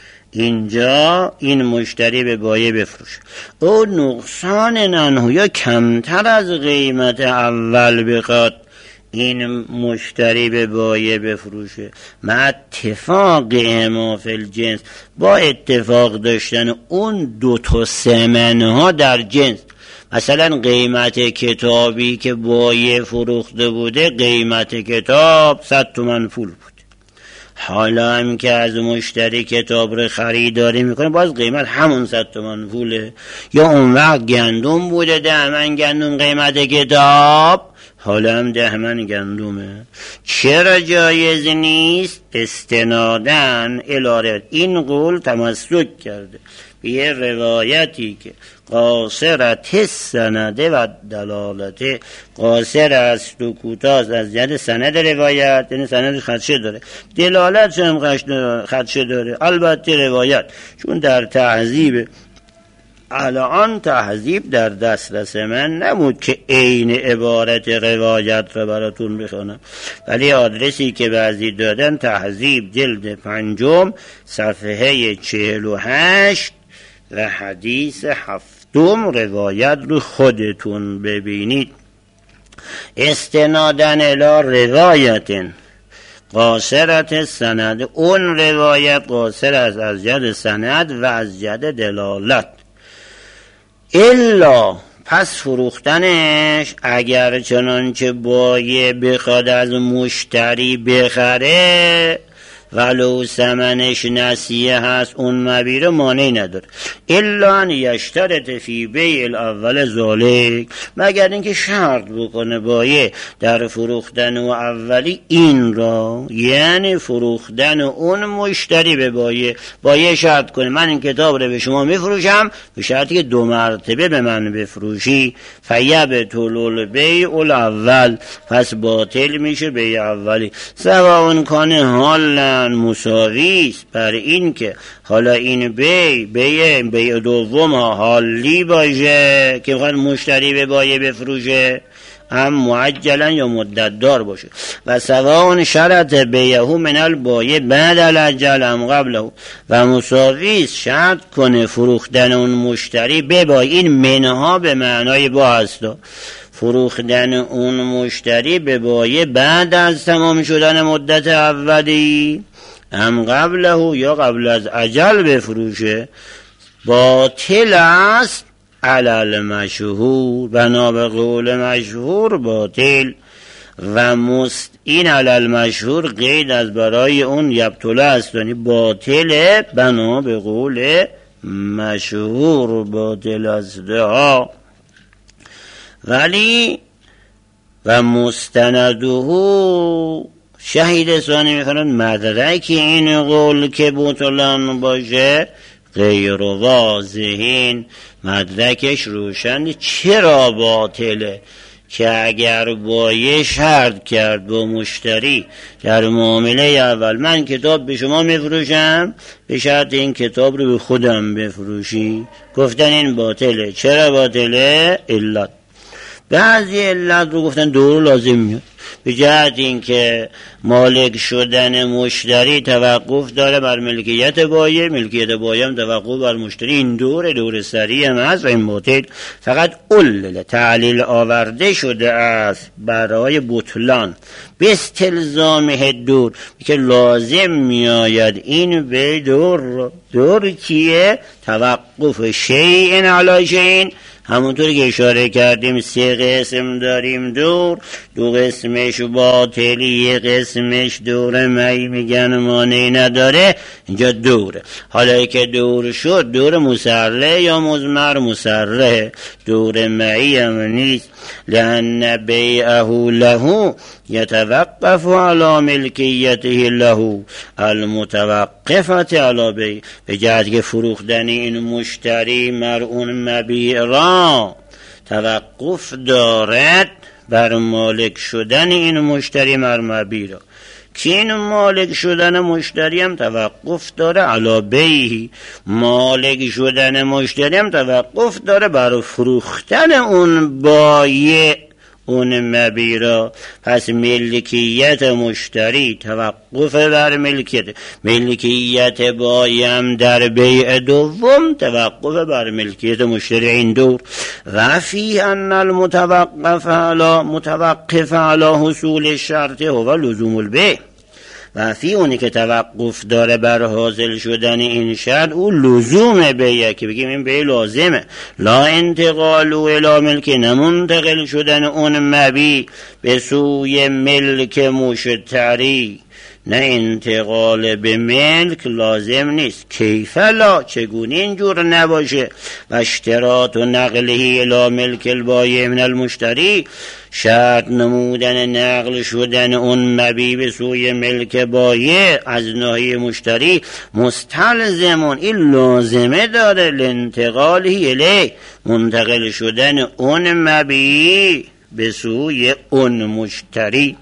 اینجا این مشتری به بایه بفروشه. او نقصان ننهو، یا کمتر از قیمت اول بخواد این مشتری به بایه بفروشه، مع اتفاق ما فی الجنس، با اتفاق داشتن اون دو تا ثمنها در جنس. مثلا قیمت کتابی که بایه فروخته بوده، قیمت کتاب 100 تومن پول بود، حالا هم که از مشتری کتاب رو خریداری میکنه باز قیمت همون 100 تومن پوله. یا اون وقت گندم بوده 10 من گندم قیمت کتاب، حالا هم 10 من گندمه. چرا جایز نیست؟ استنادن الاره، این قول تمسک کرده به یه روایتی که قاصرت سنده و دلالته، قاصر است و کوتاه از جهت سند روایت، یعنی سندش خدشه داره، دلالت هم خدشه داره. البته روایت چون در تهذیب الان تهذیب در دسترس من نمود که عین عبارت روایت رو براتون بخونم، ولی آدرسی که بعضی دادن تهذیب جلد 5 صفحه 48 و حدیث 7 روایت رو خودتون ببینید. استنادن الی روایت قاصرت سند، اون روایت قاصر است از جهت سند و از جهت دلالت. الا پس فروختنش اگر چنانچه بایه بخواد از مشتری بخره ولو ثمنش نسیه هست، اون مبیره مانعی نداره. الا ان یشترط فی بیع الاول ذالک، مگر اینکه شرط بکنه بایه در فروختن و اولی این را، یعنی فروختن اون مشتری به بایه شرط کنه من این کتاب رو به شما میفروشم به شرطی که 2 مرتبه به من بفروشی، فیبطل البیع الاول، پس باطل میشه بیع اولی. سواء کان حالا مساویست بر این که حالا این بیع دوم حالی باشه که بخواد مشتری به بایه بفروشه، هم معجلا یا مدت دار باشه. و سواء شرط بیعه من البایع بعد الاجل هم قبله، و مساویست شرط کنه فروختن اون مشتری به بایع، این منها به معنای با هستا، فروختن اون مشتری به بایع بعد از تمام شدن مدت اولی هم قبله یا قبل از اجل بفروشه، باطل است علی المشهور، بنا به قول مشهور باطل. و این علی المشهور قید از برای اون یبطل است، یعنی باطل بنا به قول مشهور باطل است ها. ولی و مستنده شهید ثانی میخوانند مدرک این قول که بطلان باشه غیر واضحین، مدرکش روشن. چرا باطله؟ که اگر بایع شرط کرد با مشتری در معامله اول من کتاب به شما میفروشم به شرط این کتاب رو به خودم بفروشی، گفتن این باطله. چرا باطله؟ علت بعضی علت رو گفتن دور لازم میاد، به جهت این که مالک شدن مشتری توقف داره بر ملکیت بایع، ملکیت بایع هم توقف بر مشتری. این دور سریع هم هست و این باطل فقط علل تعلیل آورده شده است برای بطلان به استلزامه دور که لازم میآید این به دور کیه؟ توقف شیء علی شیء. همونطور که اشاره کردیم 3 قسم داریم دو قسمش باطلی، 1 قسمش دور می میگن مانعی نداره، اینجا دوره. حالا که دور شد دور مسرح یا مضمر مسرح، دور می هم نیست. لأن بیعه له یتوقف علی ملکیته له المتوقفت علی بیع، به جهت که فروختن این مشتری مرعون مبیع را توقف دارد بر مالک شدن این مشتری مبیع را، که این مالک شدن مشتری هم توقف داره علی بیعه، مالک شدن مشتری هم توقف داره بر فروختن اون بایع اون مبیع را. پس ملکیت مشتری توقف بر ملکیت بایع هم در بیع دوم توقف بر ملکیت مشتری. این دور و فی ان المتوقف علی حصول الشرط هو لزوم البیع، و فی اونی که توقف داره بر حاصل شدن این شرط او لزوم بیعه، که بگیم این بیع لازمه. لا انتقال الی ملک، نمنتقل شدن اون مبیع به سوی ملک مشتری، نه انتقال به ملک لازم نیست. کیف لا، چگونه اینجور نباشه؟ و اشتراط و نقله الی ملک البایع من المشتری، شرط نمودن نقل شدن اون مبیع به سوی ملک بایع از ناحیه مشتری مستلزمون، این لازمه داره لانتقاله الی، منتقل شدن اون مبیع به سوی اون مشتری.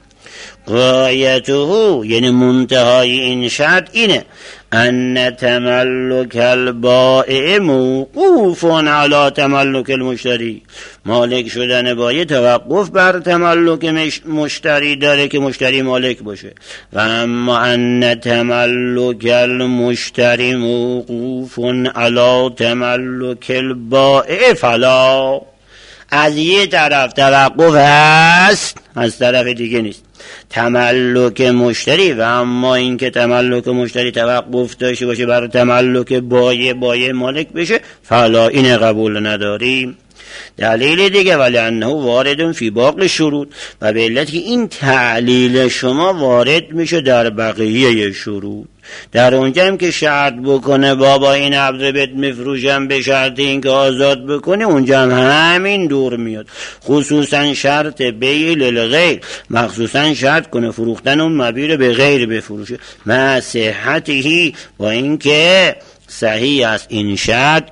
غایته یعنی منتهای این شرط اینه ان تملک البائع موقوف علی تملک المشتری، مالک شدن بایع توقف بر تملک مشتری داره که مشتری مالک باشه. و اما ان تملک المشتری موقوف علی تملک البائع فلا، از یه طرف توقف هست از طرف دیگه نیست. تملک مشتری و اما این که تملک مشتری توقف داشته باشه بر تملک بایع مالک بشه فلا، این قبول نداریم. دلیل دیگه ولی انه وارد فی باقی شروط، و به علت که این تعلیل شما وارد میشه در بقیه شروط. در اونجا هم که شرط بکنه بابا این عبد بیت مفروشم به شرط این که آزاد بکنه، اونجا هم همین دور میاد. خصوصا شرط بیع للغیر، مخصوصا شرط کنه فروختن اون مبیع به غیر بفروشه، مع صحته، با این که صحیح است این شرط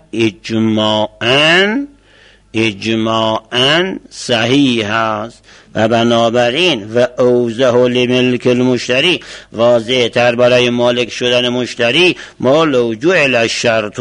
اجماعاً صحیح است. و بنابراین و اوضح لملک المشتری، واضح تر برای مالک شدن مشتری، ما لو جعل الشرط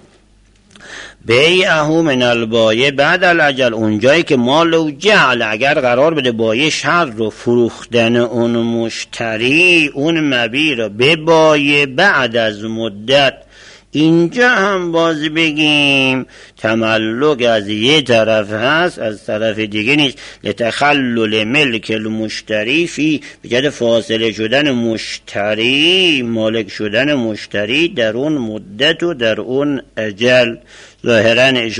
بیعه من البایع بعد الاجل، اونجایی که ما لو جعل اگر قرار بده بایع شرط رو فروختن اون مشتری اون مبیع رو به بایع بعد از مدت، اینجا هم باز بگیم تملک از یه طرف هست از طرف دیگه نیست. لتخلل ملک المشتری فی، بجد فاصله شدن مشتری، مالک شدن مشتری در اون مدت و در اون اجل. ظاهرا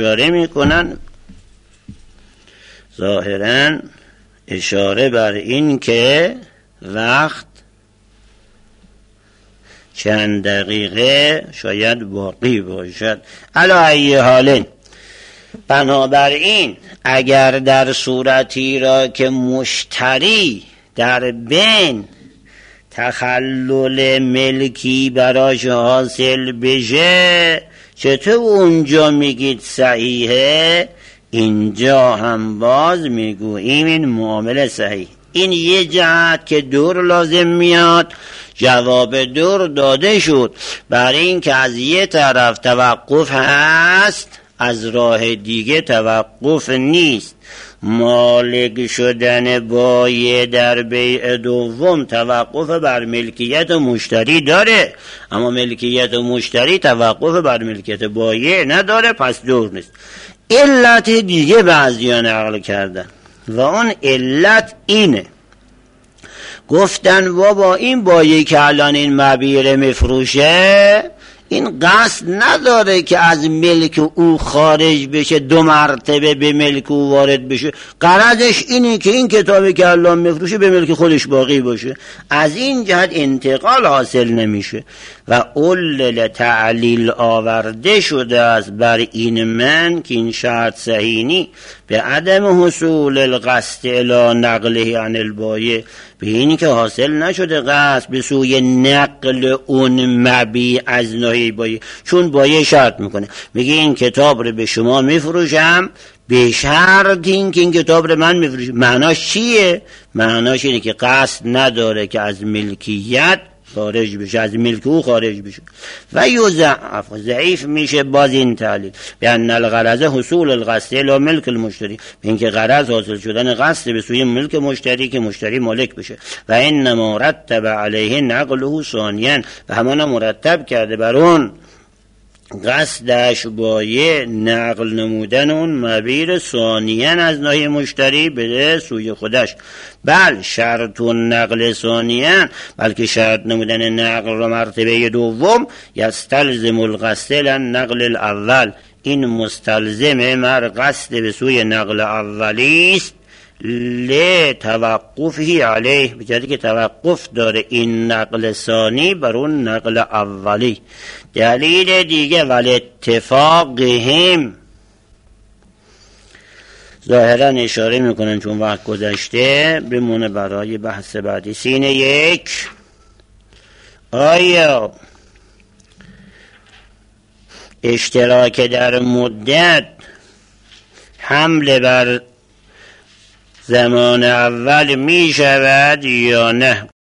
اشاره بر این که وقت چند دقیقه شاید باقی باشد. علی ای حال، بنابراین اگر در صورتی را که مشتری در بین تخلل ملکی براش حاصل بشه، چطور اونجا میگید صحیحه؟ اینجا هم باز میگوییم این معامله صحیح. این یه جهت که دور لازم میاد، جواب دور داده شد برای این که از یه طرف توقف هست از راه دیگه توقف نیست. مالک شدن بایع در بیع دوم توقف بر ملکیت مشتری داره، اما ملکیت مشتری توقف بر ملکیت بایع نداره، پس دور نیست. علت دیگه بعضیان نقل کردن و اون علت اینه، گفتن بابا این بایع که الان این مبیع میفروشه این قصد نداره که از ملک او خارج بشه، 2 مرتبه به ملک او وارد بشه، غرضش اینه که این کتابی که الان میفروشه به ملک خودش باقی باشه، از این جهت انتقال حاصل نمیشه و علل تعلیل آورده شده است بر این من که این شرط صحیحی به عدم حصول القصد الی نقله عن البایع، به اینی که حاصل نشده قصد به سوی نقل اون مبیع از ناحیه بایع، چون بایع شرط میکنه میگه این کتاب رو به شما میفروشم به شرط این که این کتاب رو من میفروشم. معناش چیه؟ معناش اینه که قصد نداره که از ملکیت خارج بشه، از ملک او خارج بشه. و ضعیف میشه باز این تعلیل به ان الغرض حصول القصد الی ملک المشتری، به اینکه غرض حاصل شدن قصد به سوی ملک مشتری که مشتری مالک بشه. و ان مرتب علیه نقله ثانیا، و همان مرتب کرده بر اون قصدش بایع نقل نمودن اون مبیع ثانیا از ناحیه مشتری به سوی خودش. بل شرط نقل ثانیا، بلکه شرط نمودن نقل را مرتبه دوم، یستلزم القصد نقل الاول، این مستلزم مر قصد به سوی نقل اولی است، لتوقفی علیه، بجایی که توقف داره این نقل ثانی بر اون نقل اولی. دلیل دیگه ولاتفاقهم، ظاهرا اشاره میکنن چون وقت گذشته بمونه برای بحث بعدی. سینه 1 آیا اشتراک در مدت حمل بر زمان اول می شود یا نه؟